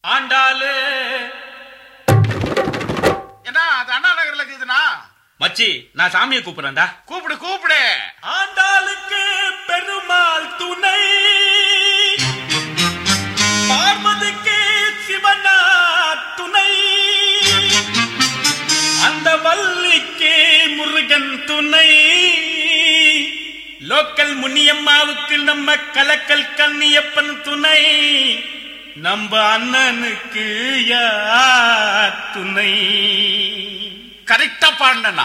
ஆண்டாளு என்ன அது அண்ணா நகர்ல இருக்குதுண்ணா. மச்சி நான் சாமியை கூப்பிடுறேன்டா. கூப்பிடு கூப்பிடு. ஆண்டாளுக்கு பெருமாள் துணை, பார்வதிக்கு சிவனா துணை, அந்த வள்ளிக்கு முருகன் துணை, லோக்கல் முனியம்மாவுக்கு நம்ம கலக்கல் கண்ணியப்பன் துணை, நம்ம அண்ணனுக்கு யார் துணை? கரெக்டா பாடுனா.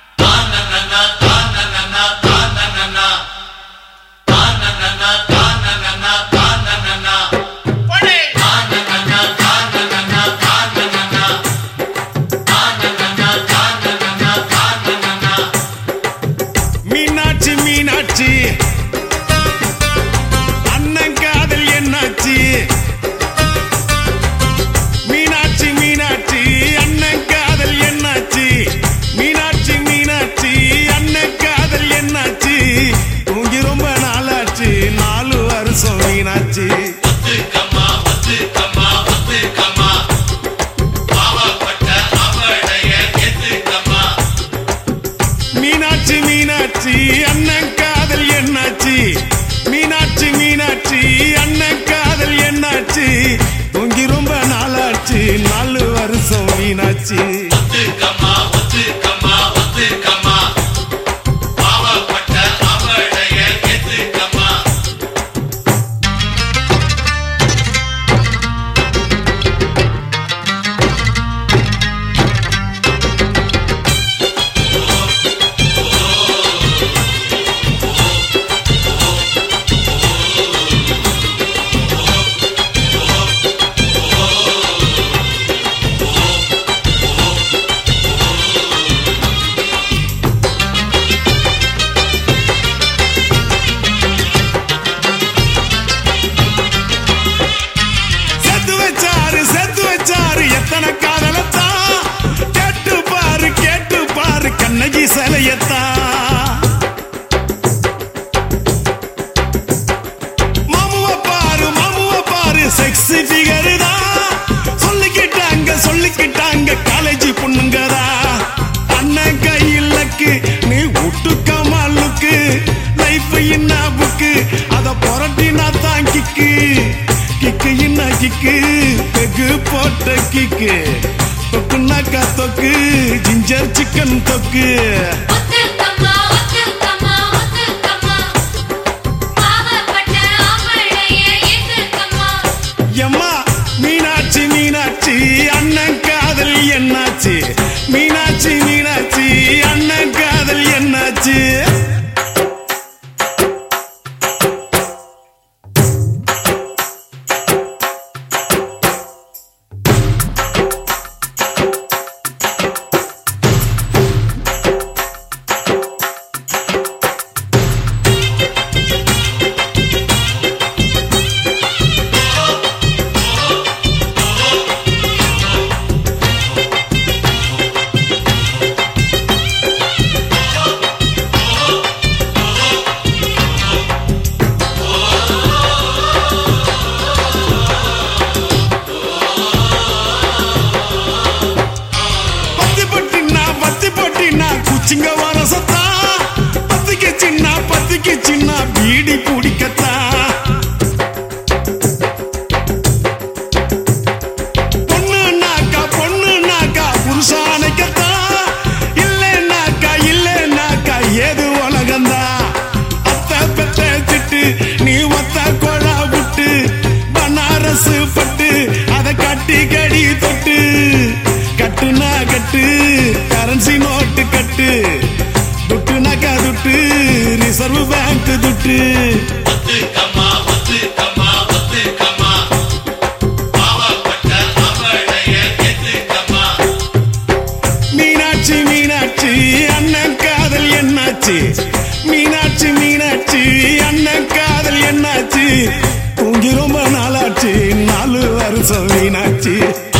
மீனாட்சி மீனாட்சி அண்ணன் காதல் என்னாச்சு? மீனாட்சி மீனாட்சி அண்ணன் காதல் என்னாச்சு? மீனாட்சி மீனாட்சி அண்ணன் காதல் என்னாச்சு? தூங்கி ரொம்ப நாளாச்சு, 4 வருஷம் மீனாட்சி. மீனாட்சி மீனாட்சி அண்ணன் காதல் என்னாச்சு? மீனாட்சி மீனாட்சி அண்ணன் காதல் என்னாச்சு? தூங்கி ரொம்ப நாளாச்சு, 4 வருஷம் மீனாட்சி. செத்து வச்சாரு எத்தனை காதலத்தான், கேட்டு பாரு கண்ணகி சிலையத்தான். மாமுவ பாரு செக்ஸி ஃபிகர் தான், சொல்லிக்கிட்டாங்க காலேஜ் பொண்ணுங்கதா. அண்ணன் கையிலக்கு நீ விட்டுக்கமா லுக்கு, லைஃப் என்ன புக்கு, அத புரட்டினா தான் கிக்கு என்ன கிக்கு, பெகு போட்ட கிக்கு, தொக்குனாக்கா தொக்கு, ஜிஞ்சர் சிக்கன் தொக்கு. எம்மா மீனாட்சி மீனாட்சி அண்ணன் காதல் என்னாச்சு? மீனாட்சி மீனாட்சி அண்ணன் காதல் என்னாச்சு? குச்சிங்க வரசத்தா, பத்திக்கு சின்ன பீடி பிடிக்கத்தா. பொண்ணுனாக்கா புருஷானைக்கத்தா, இல்லைனாக்கா ஏது உலகந்தா. அத்த பெத்த திட்டு நீ ஒத்த கொழா விட்டு, பனாரசு பட்டு அதை கட்டி கடி தொட்டு, கட்டுனா கட்டு கரன்சி நோட்டு கட்டு, துட்டுனாக்கா துட்டு ரிசர்வ் பேங்க் துட்டு. மீனாட்சி மீனாட்சி அண்ணன் காதல் என்னாச்சு? மீனாட்சி மீனாட்சி அண்ணன் காதல் என்னாச்சு? தூங்கி ரொம்ப நாளாச்சு, 4 வருஷம் மீனாட்சி.